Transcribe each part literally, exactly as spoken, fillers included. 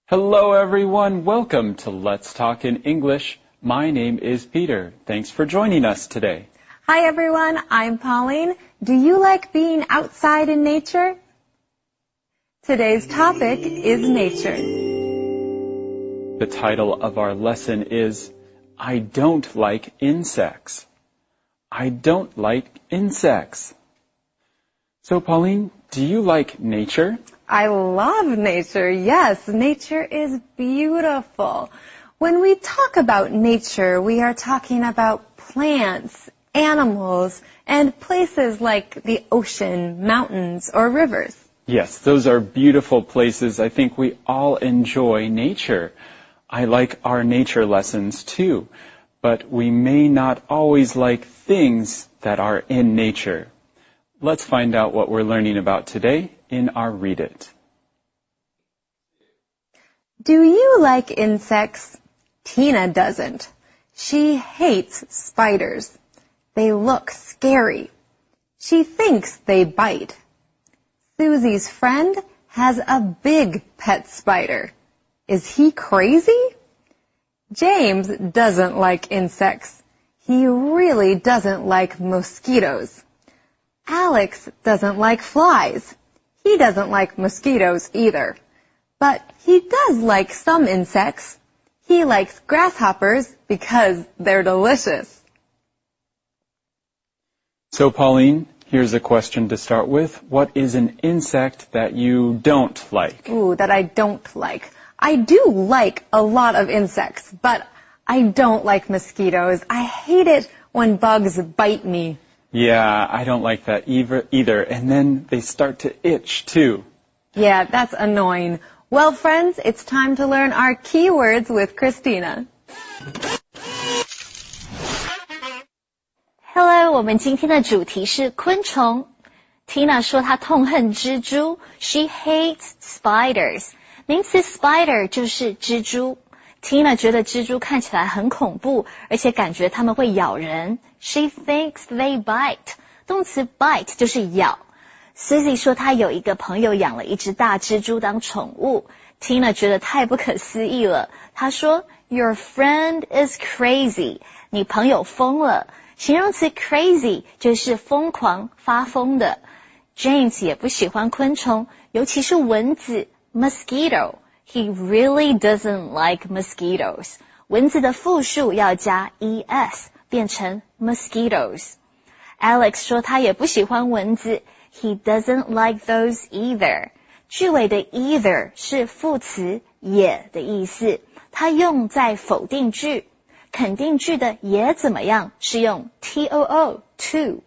Hello everyone, welcome to Let's Talk in English. My name is Peter. Thanks for joining us today. Hi everyone, I'm Pauline. Do you like being outside in nature? Today's topic is nature. The title of our lesson is I don't like insects. I don't like insects. So Pauline, do you like nature? I love nature. Yes, nature is beautiful. When we talk about nature, we are talking about plants, animals, and places like the ocean, mountains, or rivers. Yes, those are beautiful places. I think we all enjoy nature. I like our nature lessons too, but we may not always like things that are in nature. Let's find out what we're learning about today in our Read It. Do you like insects? Tina doesn't. She hates spiders. They look scary. She thinks they bite. Susie's friend has a big pet spider. Is he crazy? James doesn't like insects. He really doesn't like mosquitoes. Alex doesn't like flies. He doesn't like mosquitoes either. But he does like some insects. He likes grasshoppers because they're delicious. So Pauline, here's a question to start with. What is an insect that you don't like? Ooh, that I don't like. I do like a lot of insects, but I don't like mosquitoes. I hate it when bugs bite me. Yeah, I don't like that either, either. And then they start to itch, too. Yeah, that's annoying. Well, friends, it's time to learn our keywords with Christina. Hello, 我们今天的主题是昆虫。Tina 说她痛恨蜘蛛 ，She hates spiders. 名词 spider 就是蜘蛛。Tina 觉得蜘蛛看起来很恐怖，而且感觉它们会咬人。She thinks they bite. 动词 bite 就是咬。Susie 说她有一个朋友养了一只大蜘蛛当宠物。Tina 觉得太不可思议了。她说 Your friend is crazy. 你朋友疯了。形容词 crazy 就是疯狂、发疯的。James 也不喜欢昆虫，尤其是蚊子 mosquito。He really doesn't like mosquitoes. 蚊子的复数要加 es, 变成 mosquitoes. Alex 说他也不喜欢蚊子。He doesn't like those either. 句尾的 either 是副词也的意思，它用在否定句。肯定句的也怎么样是用 too, too.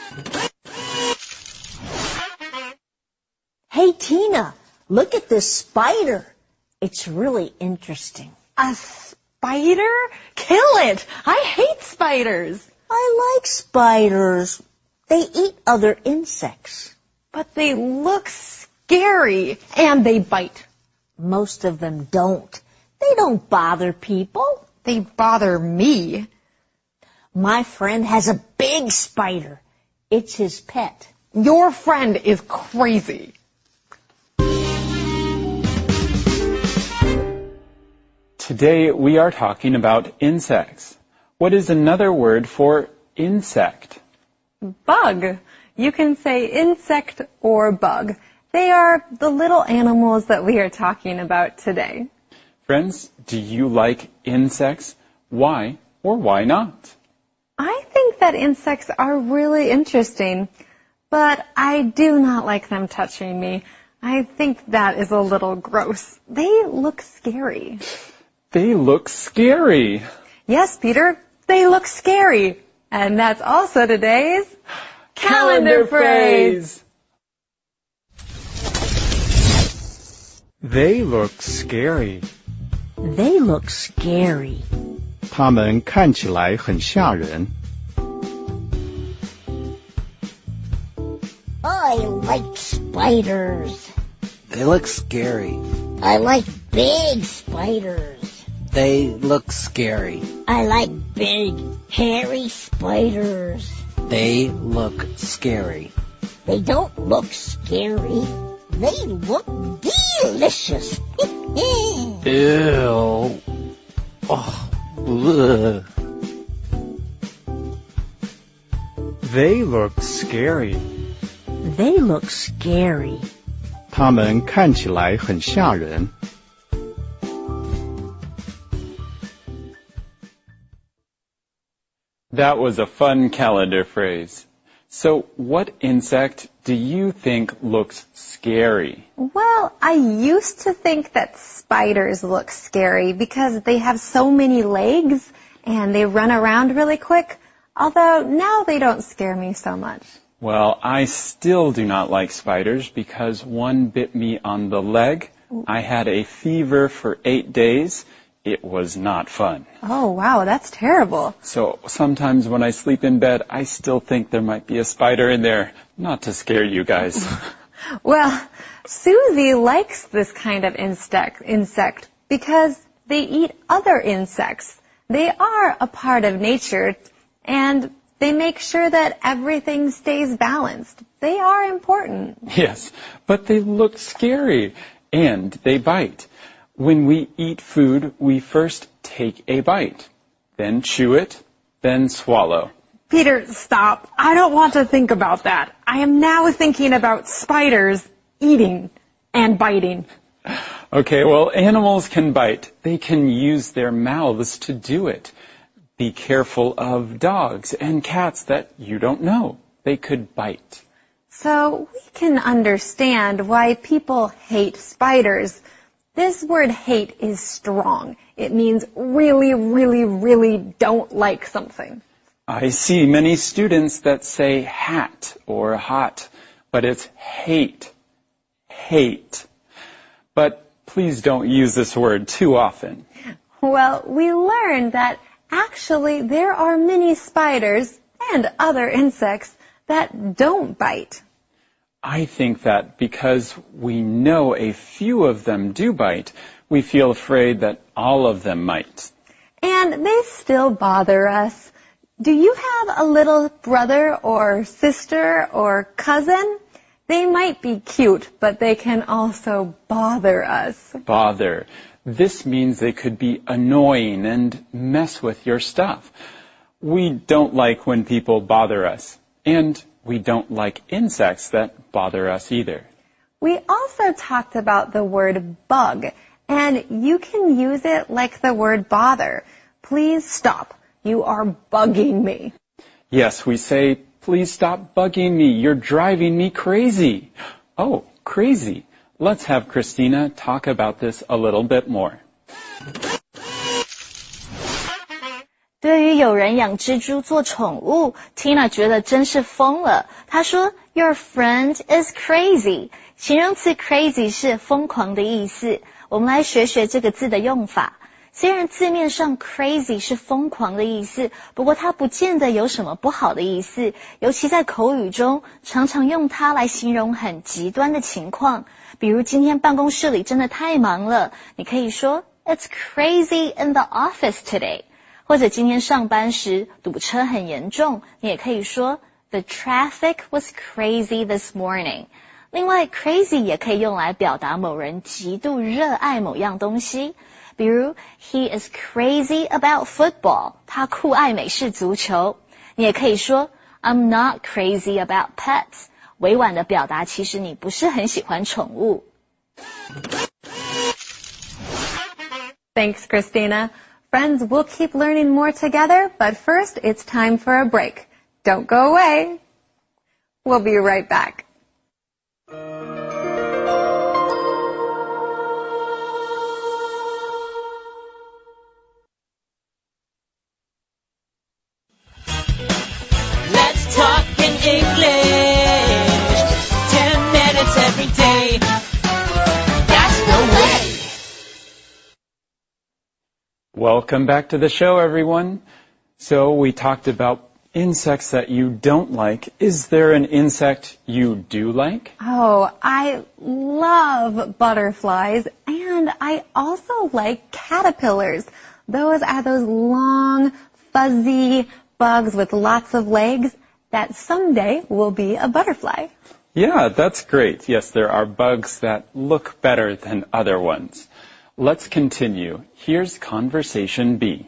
Hey Tina, look at this spider. It's really interesting. A spider? Kill it! I hate spiders. I like spiders. They eat other insects. But they look scary. And they bite. Most of them don't. They don't bother people. They bother me. My friend has a big spider. It's his pet. Your friend is crazy. Today we are talking about insects. What is another word for insect? Bug. You can say insect or bug. They are the little animals that we are talking about today. Friends, do you like insects? Why or why not? I think that insects are really interesting, but I do not like them touching me. I think that is a little gross. They look scary. They look scary. Yes, Peter, they look scary. And that's also today's calendar, calendar phrase. They look scary. They look scary. 它们看起来很吓人。 I like spiders. They look scary. I like big spiders. They look scary. I like big, hairy spiders. They look scary. They don't look scary. They look delicious. Ew. Oh, ugh. They look scary. They look scary. 它们看起来很吓人。 That was a fun calendar phrase. So what insect do you think looks scary? Well, I used to think that spiders look scary because they have so many legs and they run around really quick, although now they don't scare me so much. Well, I still do not like spiders because one bit me on the leg. I had a fever for eight days. It was not fun. Oh, wow, that's terrible. So sometimes when I sleep in bed, I still think there might be a spider in there. Not to scare you guys. Well, Susie likes this kind of insect, insect because they eat other insects. They are a part of nature, and they make sure that everything stays balanced. They are important. Yes, but they look scary, and they bite. When we eat food, we first take a bite, then chew it, then swallow. Peter, stop. I don't want to think about that. I am now thinking about spiders eating and biting. Okay, well, animals can bite. They can use their mouths to do it. Be careful of dogs and cats that you don't know. They could bite. So we can understand why people hate spiders. This word hate is strong. It means really, really, really don't like something. I see many students that say hat or hot, but it's hate. Hate. But please don't use this word too often. Well, we learned that actually there are many spiders and other insects that don't bite. I think that because we know a few of them do bite, we feel afraid that all of them might. And they still bother us. Do you have a little brother or sister or cousin? They might be cute, but they can also bother us. Bother. This means they could be annoying and mess with your stuff. We don't like when people bother us. And we don't like insects that bother us either. We also talked about the word bug, and you can use it like the word bother. Please stop. You are bugging me. Yes, we say, please stop bugging me. You're driving me crazy. Oh, crazy. Let's have Christina talk about this a little bit more. 对于有人养蜘蛛做宠物 ，Tina 觉得真是疯了。她说 ，Your friend is crazy。形容词 crazy 是疯狂的意思。我们来学学这个字的用法。虽然字面上 crazy 是疯狂的意思，不过它不见得有什么不好的意思。尤其在口语中，常常用它来形容很极端的情况。比如今天办公室里真的太忙了，你可以说 It's crazy in the office today。或者今天上班时堵车很严重，你也可以说 The traffic was crazy this morning。另外 crazy 也可以用来表达某人极度热爱某样东西，比如 He is crazy about football， 他酷爱美式足球。你也可以说 I'm not crazy about pets， 委婉的表达其实你不是很喜欢宠物。 Thanks, Christina. Friends, we'll keep learning more together, but first it's time for a break. Don't go away. We'll be right back. Let's talk in English. Ten minutes every day. That's the way. Welcome back to the show, everyone. So we talked about insects that you don't like. Is there an insect you do like? Oh, I love butterflies, and I also like caterpillars. Those are those long, fuzzy bugs with lots of legs that someday will be a butterfly. Yeah, that's great. Yes, there are bugs that look better than other ones. Let's continue. Here's conversation B.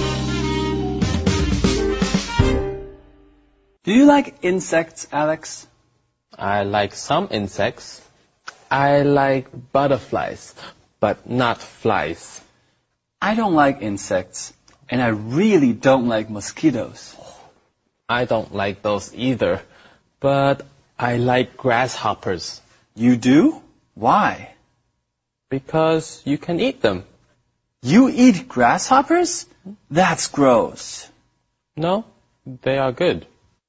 Do you like insects, Alex? I like some insects. I like butterflies, but not flies. I don't like insects, and I really don't like mosquitoes. I don't like those either, but I like grasshoppers. You do? Why? Because you can eat them. You eat grasshoppers? That's gross. No, they are good.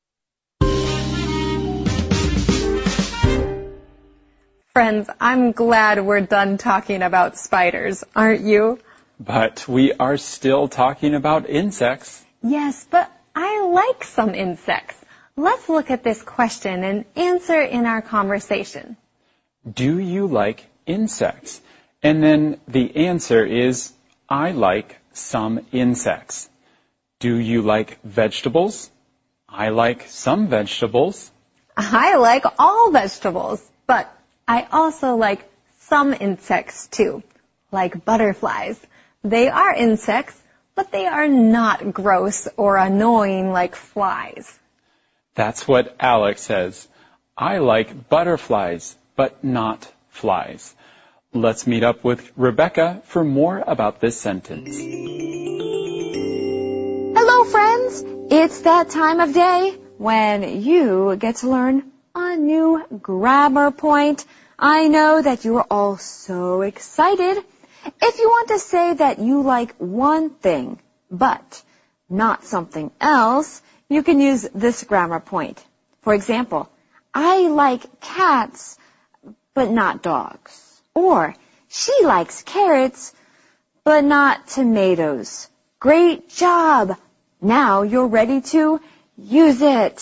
Friends, I'm glad we're done talking about spiders, aren't you? But we are still talking about insects. Yes, but I like some insects. Let's look at this question and answer in our conversation. Do you like insects? And then the answer is, I like some insects. Do you like vegetables? I like some vegetables. I like all vegetables, but I also like some insects too, like butterflies. They are insects, but they are not gross or annoying like flies. That's what Alex says. I like butterflies, but not flies. Let's meet up with Rebecca for more about this sentence. Hello, friends. It's that time of day when you get to learn a new grammar point. I know that you are all so excited. If you want to say that you like one thing, but not something else, you can use this grammar point. For example, I like cats, but not dogs. Or, she likes carrots, but not tomatoes. Great job! Now you're ready to use it.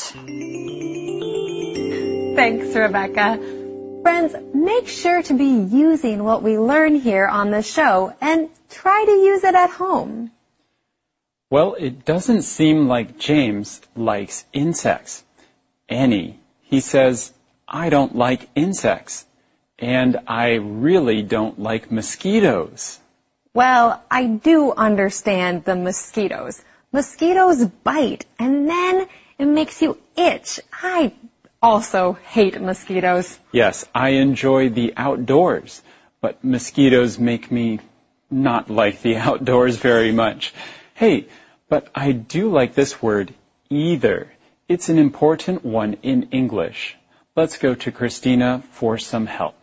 Thanks, Rebecca. Friends, make sure to be using what we learn here on the show and try to use it at home. Well, it doesn't seem like James likes insects. Annie, he says, I don't like insects. And I really don't like mosquitoes. Well, I do understand the mosquitoes. Mosquitoes bite, and then it makes you itch. I also hate mosquitoes. Yes, I enjoy the outdoors, but mosquitoes make me not like the outdoors very much. Hey, but I do like this word, either. It's an important one in English. Let's go to Christina for some help.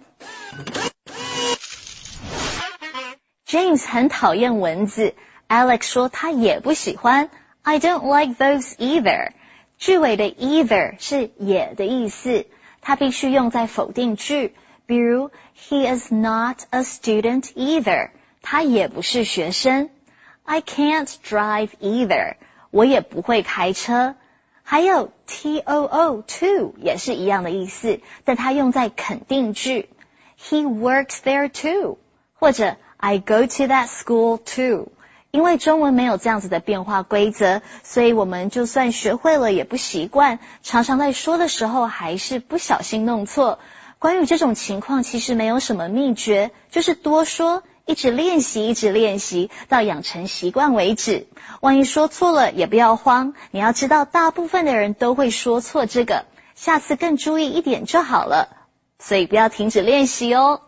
James 很讨厌蚊子 ，Alex 说他也不喜欢。I don't like those either。句尾的 either 是也的意思，它必须用在否定句，比如 He is not a student either， 他也不是学生。I can't drive either， 我也不会开车。还有 too too 也是一样的意思，但它用在肯定句。He works there too， 或者 I go to that school too。因为中文没有这样子的变化规则，所以我们就算学会了也不习惯，常常在说的时候还是不小心弄错。关于这种情况其实没有什么秘诀，就是多说，一直练习，一直练习，到养成习惯为止。万一说错了也不要慌，你要知道大部分的人都会说错这个，下次更注意一点就好了。所以不要停止练习哦。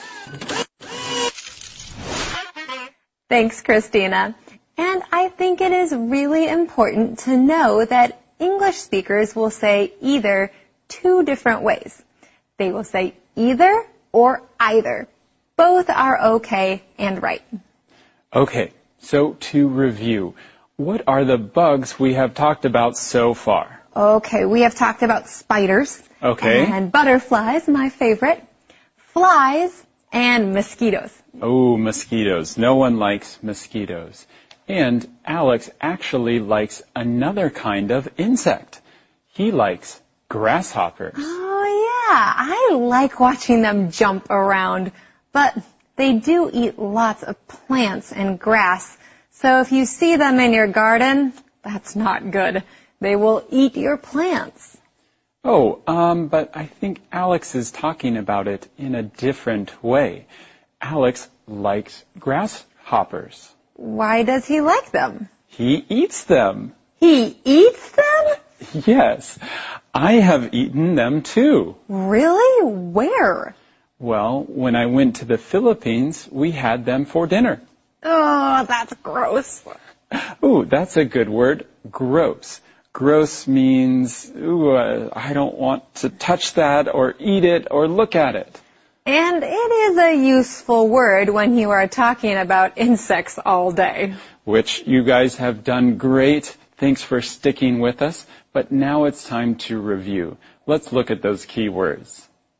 Thanks, Christina. And I think it is really important to know that English speakers will say either two different ways. They will say either or either. Both are okay and right. Okay, so to review, what are the bugs we have talked about so far? Okay, we have talked about spiders. Okay. And butterflies, my favorite. Flies and mosquitoes. Oh, mosquitoes. No one likes mosquitoes. And Alex actually likes another kind of insect. He likes grasshoppers. Oh, yeah. I like watching them jump around. But they do eat lots of plants and grass. So if you see them in your garden, that's not good. They will eat your plants. Oh, um, but I think Alex is talking about it in a different way. Alex likes grasshoppers. Why does he like them? He eats them. He eats them? Yes, I have eaten them too. Really? Where? Well, when I went to the Philippines, we had them for dinner. Oh, that's gross. Ooh, that's a good word. Gross. Gross means, ooh, uh, I don't want to touch that or eat it or look at it. And it is a useful word when you are talking about insects all day. Which you guys have done great. Thanks for sticking with us. But now it's time to review. Let's look at those key words.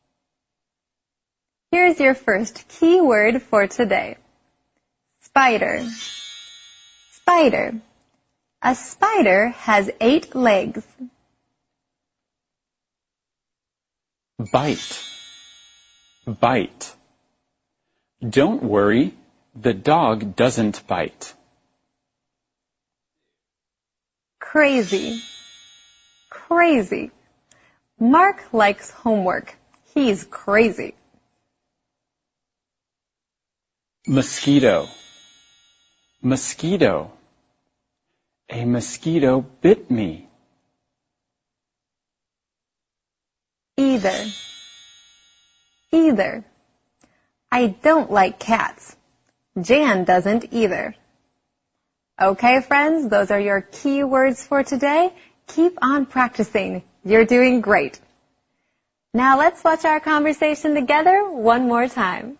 Here's your first key word for today. Spider. Spider. A spider has eight legs. Bite. Bite. Don't worry, the dog doesn't bite. Crazy. Crazy. Mark likes homework. He's crazy. Mosquito. Mosquito. A mosquito bit me. Either. Either. I don't like cats. Jan doesn't either. Okay, friends, those are your key words for today. Keep on practicing. You're doing great. Now let's watch our conversation together one more time.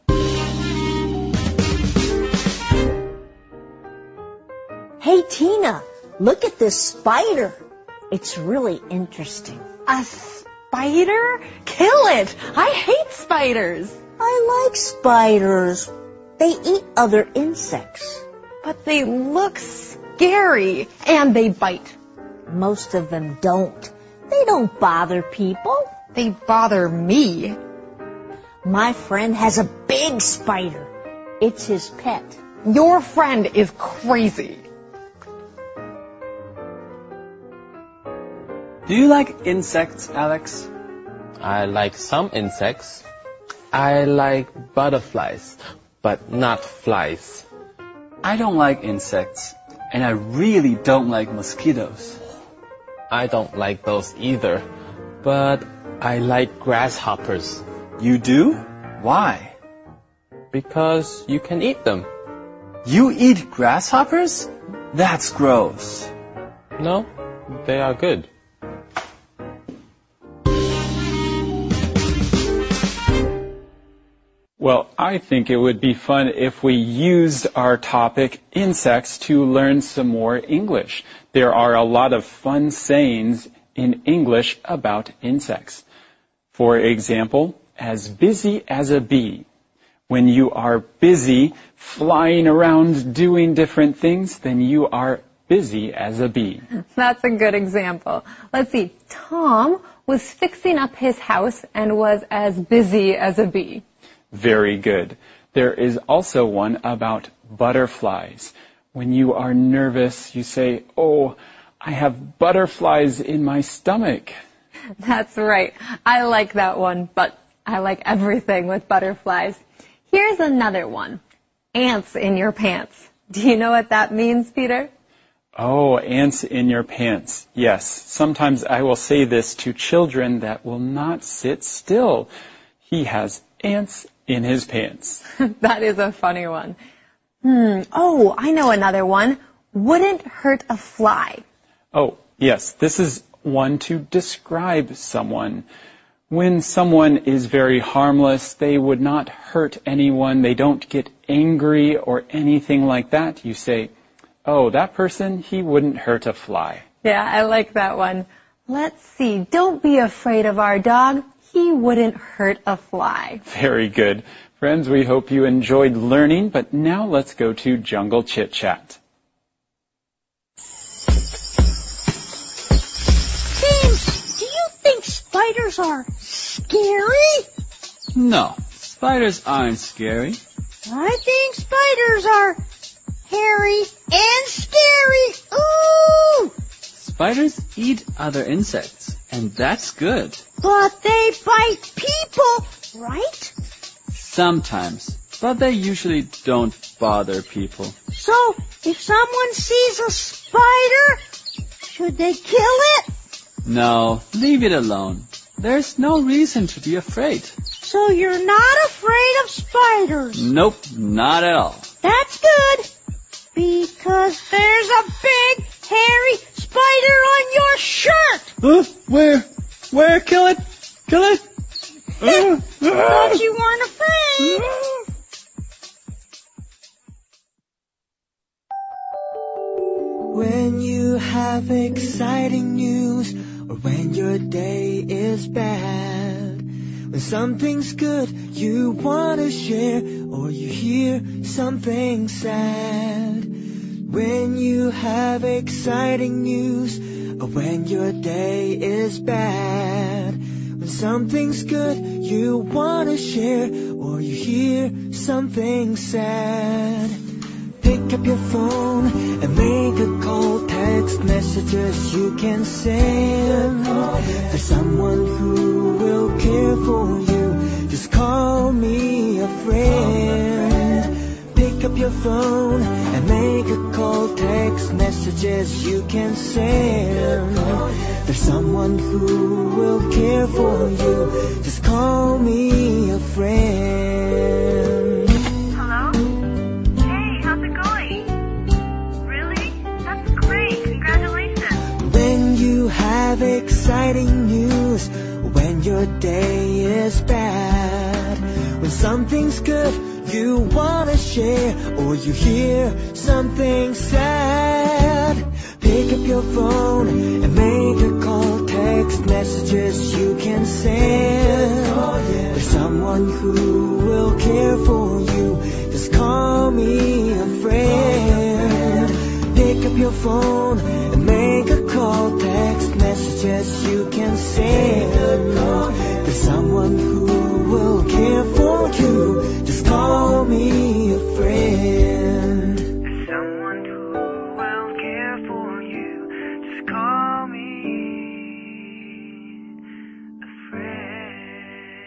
Hey, Tina, look at this spider. It's really interesting. A spider? Kill it! I hate spiders. I like spiders. They eat other insects. But they look scary. And they bite. Most of them don't. They don't bother people. They bother me. My friend has a big spider. It's his pet. Your friend is crazy. Do you like insects, Alex? I like some insects. I like butterflies, but not flies. I don't like insects, and I really don't like mosquitoes. I don't like those either, but I like grasshoppers. You do? Why? Because you can eat them. You eat grasshoppers? That's gross. No, they are good. Well, I think it would be fun if we used our topic, insects, to learn some more English. There are a lot of fun sayings in English about insects. For example, as busy as a bee. When you are busy flying around doing different things, then you are busy as a bee. That's a good example. Let's see. Tom was fixing up his house and was as busy as a bee. Very good. There is also one about butterflies. When you are nervous, you say, oh, I have butterflies in my stomach. That's right. I like that one, but I like everything with butterflies. Here's another one. Ants in your pants. Do you know what that means, Peter? Oh, ants in your pants. Yes. Sometimes I will say this to children that will not sit still. He has ants in his pants. That is a funny one. Hmm. Oh, I know another one. Wouldn't hurt a fly. Oh, yes. This is one to describe someone. When someone is very harmless, they would not hurt anyone. They don't get angry or anything like that. You say, oh, that person, he wouldn't hurt a fly. Yeah, I like that one. Let's see. Don't be afraid of our dog. He wouldn't hurt a fly. Very good. Friends, we hope you enjoyed learning, but now let's go to Jungle Chit Chat. James, do you think spiders are scary? No, spiders aren't scary. I think spiders are hairy and scary. Ooh! Spiders eat other insects, and that's good. But they bite people, right? Sometimes, but they usually don't bother people. So, if someone sees a spider, should they kill it? No, leave it alone. There's no reason to be afraid. So you're not afraid of spiders? Nope, not at all. That's good. Because there's a big, hairy spider on your shirt. Uh, where? Where? Kill it! Kill it! Uh, Thought you weren't afraid. When you have exciting news, or when your day is bad, when something's good you want to share, or you hear something sad. When you have exciting news, or when your day is bad, when something's good you want to share, or you hear something sad. Pick up your phone and make a call, text messages you can send. There's someone who will care for you, just call me a friend. Pick up your phone and make a call, text messages you can send. There's someone who will care for you, just call me a friend. Have exciting news, when your day is bad, when something's good you want to share, or you hear something sad. Pick up your phone and make a call, text messages you can send. There's someone who will care for you, just call me a friend. Pick up your phone and make a call, text messages you can send. There's someone who will care for you, just call me a friend. There's someone who will care for you, just call me a friend.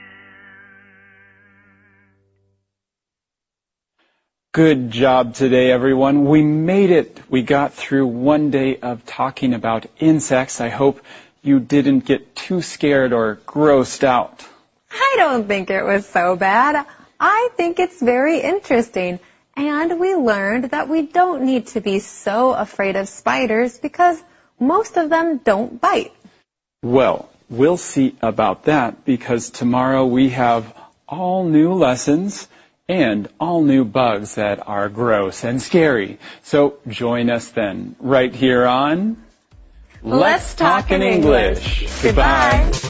Good job today, everyone. We made it. We got through one day of talking about insects. I hope you didn't get too scared or grossed out. I don't think it was so bad. I think it's very interesting. And we learned that we don't need to be so afraid of spiders because most of them don't bite. Well, we'll see about that because tomorrow we have all new lessons and all new bugs that are gross and scary. So join us then, right here on Let's Talk in English. Goodbye.